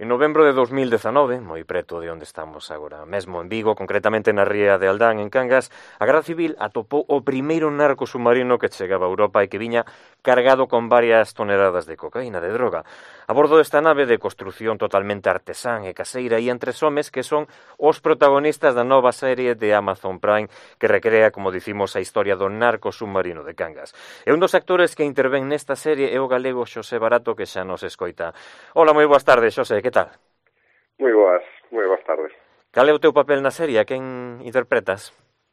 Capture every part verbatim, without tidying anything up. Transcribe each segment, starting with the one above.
En novembro de dos mil dezanove, moi preto de onde estamos agora mesmo en Vigo, concretamente na ría de Aldán, en Cangas, a Garda Civil atopou o primeiro narco submarino que chegaba a Europa e que viña cargado con varias toneladas de cocaína, de droga. A bordo desta nave de construción totalmente artesán e caseira ían tres homes que son os protagonistas da nova serie de Amazon Prime que recrea, como dicimos, a historia do narco submarino de Cangas. E un dos actores que intervén nesta serie é o galego Xosé Barato, que xa nos escoita. Hola, moi boas tardes, Xosé, que tal? Moi boas, moi boas tardes. Cal é o teu papel na serie? A quen interpretas?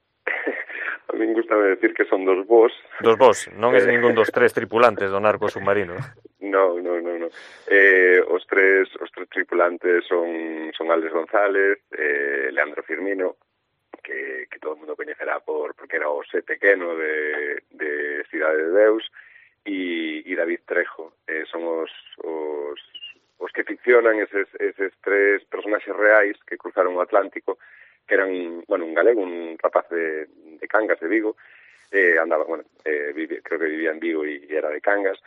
A min gustame decir que son dos vós. Dos vós, non és ningún dos tres tripulantes do narco submarino. No, no, no, no. Eh, os tres os tres tripulantes son son Alex González, eh, Leandro Firmino, que, que todo o mundo coñecerá por porque era o sé pequeno de, de Cidade de Deus, e, e David Trejo. Eh, son os, os os que ficcionan eses, eses tres personaxes reais que cruzaron o Atlántico, que eran, bueno, un galego, un rapaz de, de Cangas, de Vigo, eh, andaba, bueno, eh, vive, creo que vivía en Vigo e era de Cangas,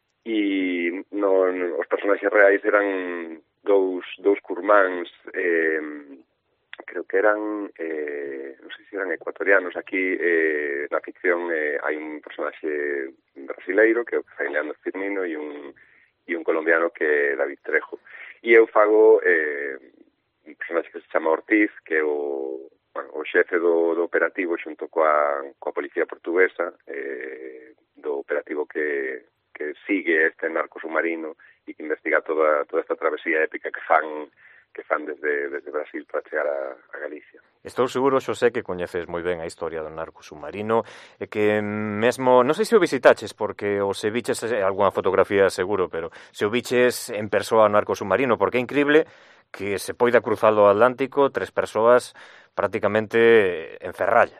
e no, no, os personaxes reais eran dous, dous curmáns, eh, creo que eran, eh, non sei se eran ecuatorianos. Aquí, eh, na ficción, eh, hai un personaxe brasileiro, que é o que fai Leandro Firmino, e un e un colombiano que é David Trejo. E eu fago eh, un personaxe que se chama Ortiz, que é o, bueno, o xefe do, do operativo xunto coa, coa policía portuguesa, eh, do operativo que, que sigue este narco submarino e que investiga toda, toda esta travesía épica que fan que fan desde, desde Brasil para chegar a, a Galicia. Estou seguro, Xosé, que coñeces moi ben a historia do narco submarino e que mesmo, non sei se o visitaches, porque o se viches algunha fotografía seguro, pero se o viches en persoa o narco submarino, porque é increíble que se poida cruzar o Atlántico tres persoas prácticamente en ferralla.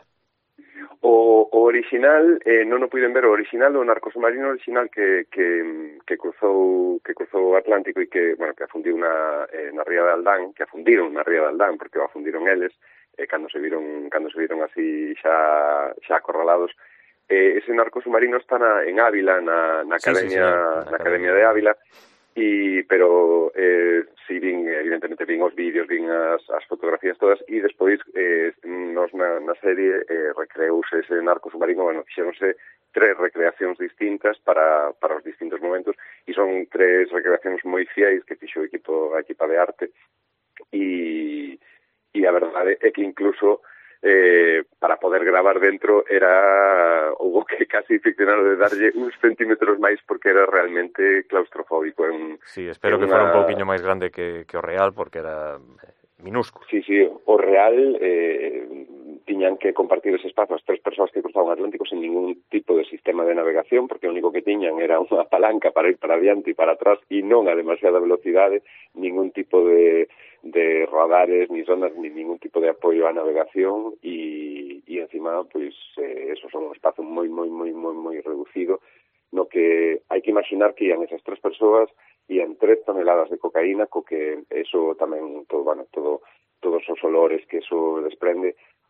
O, o original, eh, non o puiden ver, o original do narco submarino original que, que, que cruzou que cruzou o Atlántico e que, bueno, que afundiu na, eh, na ría de Aldán, que afundiron na ría de Aldán, porque o afundiron eles, eh, cando se viron cando se viron así xa xa acorralados. Eh, ese narco submarino está na, en Ávila, na, na academia, sí, sí, sí, na, na academia de Ávila. E, pero eh, si vin, evidentemente vin os vídeos, vin as, as fotografías todas, e despois eh, nos na, na serie eh, recreouse ese narco submarino, bueno, fixeronse tres recreacións distintas para, para os distintos momentos, e son tres recreacións moi fiéis que fixo o equipo, a equipa de arte, e, e a verdade é que incluso Eh, para poder gravar dentro era hubo que casi ficcionar de darlle uns centímetros máis porque era realmente claustrofóbico. En, sí, espero en que una... fora un pouquiño máis grande que, que o real, porque era minúsculo. Sí, sí, o real eh, tiñan que compartir ese espazo as tres persoas que cruzaban o Atlántico sin ningún tipo de sistema de navegación, porque o único que tiñan era unha palanca para ir para adiante e para atrás e non a demasiada velocidade, ningún tipo de de radares, ni zonas, ni ningún tipo de apoio á navegación e, e encima, pois, eh, eso son un espazo moi, moi, moi, moi, moi reducido, no que hai que imaginar que ian esas tres persoas e en tres toneladas de cocaína, co que eso tamén, todo, bueno, todo, todos os olores que eso desprende,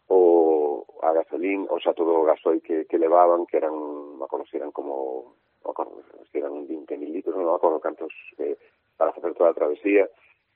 o a gasolín, o sea, todo o gasoil que, que levaban, que eran, me acordo si eran como, me acordo si eran vinte mil litros, non me acordo cantos, eh, para facer toda a travesía.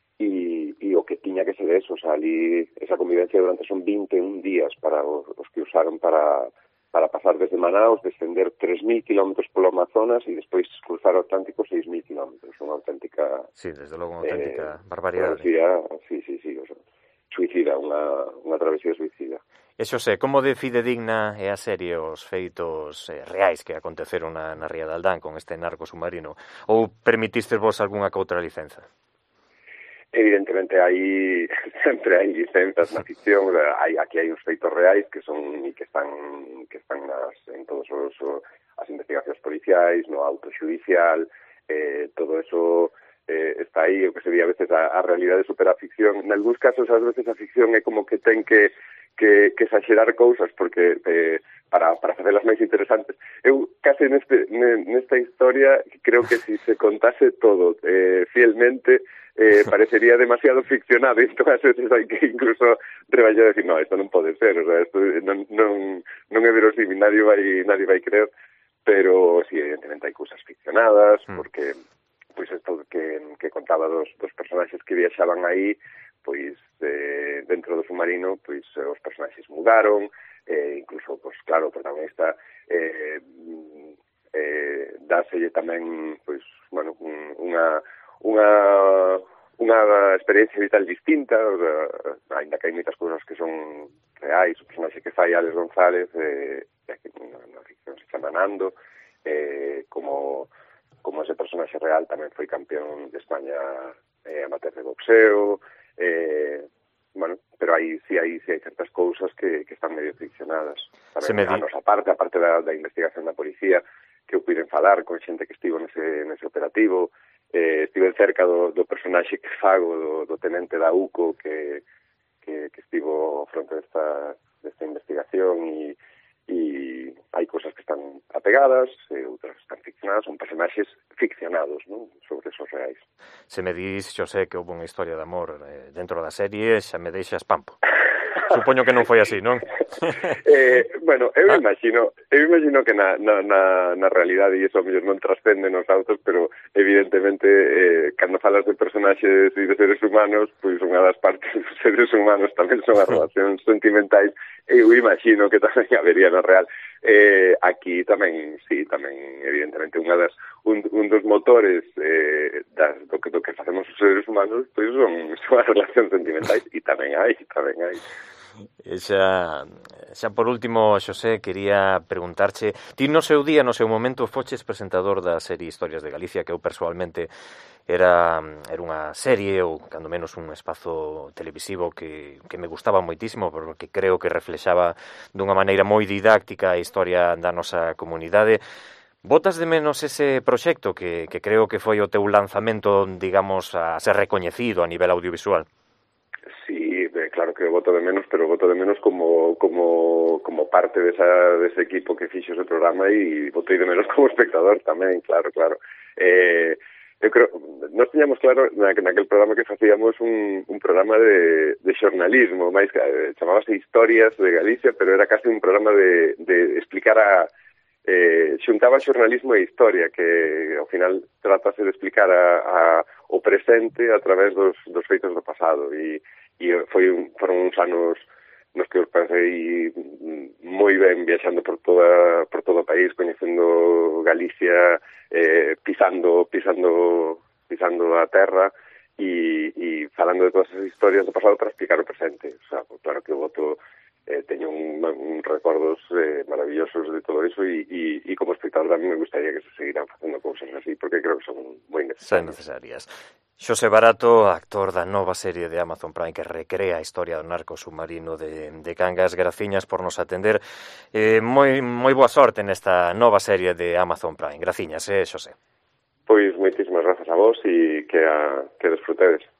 E, e o que tiña que ser eso, o sea, ali esa convivencia durante son vinte e un días para os, os que usaron para, para pasar desde Manaus, descender tres mil kilómetros polo Amazonas e despois cruzar o Atlántico seis mil kilómetros, unha auténtica... Sí, desde logo, unha auténtica eh, barbaridade. Travesía, sí, sí, sí, o sea, suicida, unha, unha travesía suicida. E Xosé, como de fidedigna é a serie os feitos eh, reais que aconteceron na, na ría de Aldán con este narco submarino? Ou permitistes vos algunha coutra licenza? Evidentemente hai sempre hai licenzas na ficción, hai aquí hai uns feitos reais que son e que están que están nas en todos os as investigacións policiais, no auto xudicial, eh, todo eso eh, está aí, o que sería a veces a, a realidade supera a ficción. En algúns casos, ás veces a ficción é como que ten que que, que exagerar cousas porque eh, para, para facelas máis interesantes. Eu case neste, nesta historia creo que si se contase todo eh, fielmente eh, parecería demasiado ficcionado, e entón as veces hai que incluso reballar e decir, no, isto non pode ser, o sea, isto non, non, non é verosímil, nadie vai, nadie vai creer, pero sí, evidentemente hai cousas ficcionadas, porque pois isto que, que contaba dos, dos personaxes que viaxaban aí, pois eh, dentro do submarino pois os personaxes mudaron, eh, incluso, pois claro, o protagonista eh, eh, dáselle tamén pois, bueno, un, unha unha unha experiencia vital distinta, o sea, ainda que hai moitas cousas que son reais, o personaxe que fai Alex González eh, que na, na ficción se chama Nando, eh, como como ese personaxe real tamén foi campeón de España eh, amateur de boxeo, eh, bueno, pero aí sí hai, sí hai certas cousas que, que están medio ficcionadas. Tamén a nosa parte, a parte da, da investigación da policía, que eu puiden falar con xente que estivo nese, nese operativo, eh, estive cerca do, do personaxe que fago, do, do tenente da U C O, que, que, que estivo fronte desta, desta investigación e e hai cousas que están apegadas e outras están ficcionadas, son personaxes ficcionados, non? Sobre esos reais. Se me dis, Xosé, que houve unha historia de amor eh, dentro da serie, xa me deixas pampo. Supoño que non foi así, non? eh, bueno, eu ah? imagino eu imagino que na, na, na, na realidade e iso mellor non trascende nos autos, pero evidentemente eh, cando falas de personaxes e de seres humanos, pois unha das partes dos seres humanos tamén son as relacións sentimentais. Eu imagino que tamén habería na real. Eh, aquí tamén, sí, tamén evidentemente unha das un, un dos motores eh, das, do, que, do que facemos os seres humanos, pois son, son as relacións sentimentais e tamén hai, tamén hai. E xa, xa por último, Xosé, quería preguntarche, ti no seu día, no seu momento, foches presentador da serie Historias de Galicia, que eu persoalmente era, era unha serie, ou cando menos un espazo televisivo que, que me gustaba moitísimo, porque creo que reflexaba dunha maneira moi didáctica a historia da nosa comunidade. Botas de menos ese proxecto que, que creo que foi o teu lanzamento, digamos, a ser recoñecido a nivel audiovisual? Sí, claro que voto de menos, pero voto de menos como como como parte de esa dese equipo que fixo ese programa e votei de menos como espectador tamén, claro, claro. Eh, eu creo, nós tiñamos claro na, naquel programa que facíamos un, un programa de, de xornalismo, máis que eh, chamábase Historias de Galicia, pero era casi un programa de, de explicar a eh, xuntaba xornalismo e historia, que ao final tratase de explicar a, a, o presente a través dos, dos feitos do pasado e e foi un, foron uns anos nos que os pasei moi ben viaxando por toda por todo o país, coñecendo Galicia, eh, pisando pisando pisando a terra e, e falando de todas as historias do pasado para explicar o presente. O sea, claro que o voto eh, teño un, un recordos eh, maravillosos de todo eso e, e, e como espectador tamén me gustaría que se seguiran facendo cousas así porque creo que son moi necesarias. necesarias. Xosé Barato, actor da nova serie de Amazon Prime que recrea a historia do narco submarino de, de Cangas. Graciñas por nos atender. Eh, moi, moi boa sorte nesta nova serie de Amazon Prime. Graciñas, eh, Xosé. Pois moitísimas grazas a vos e que, a, que desfrutedes.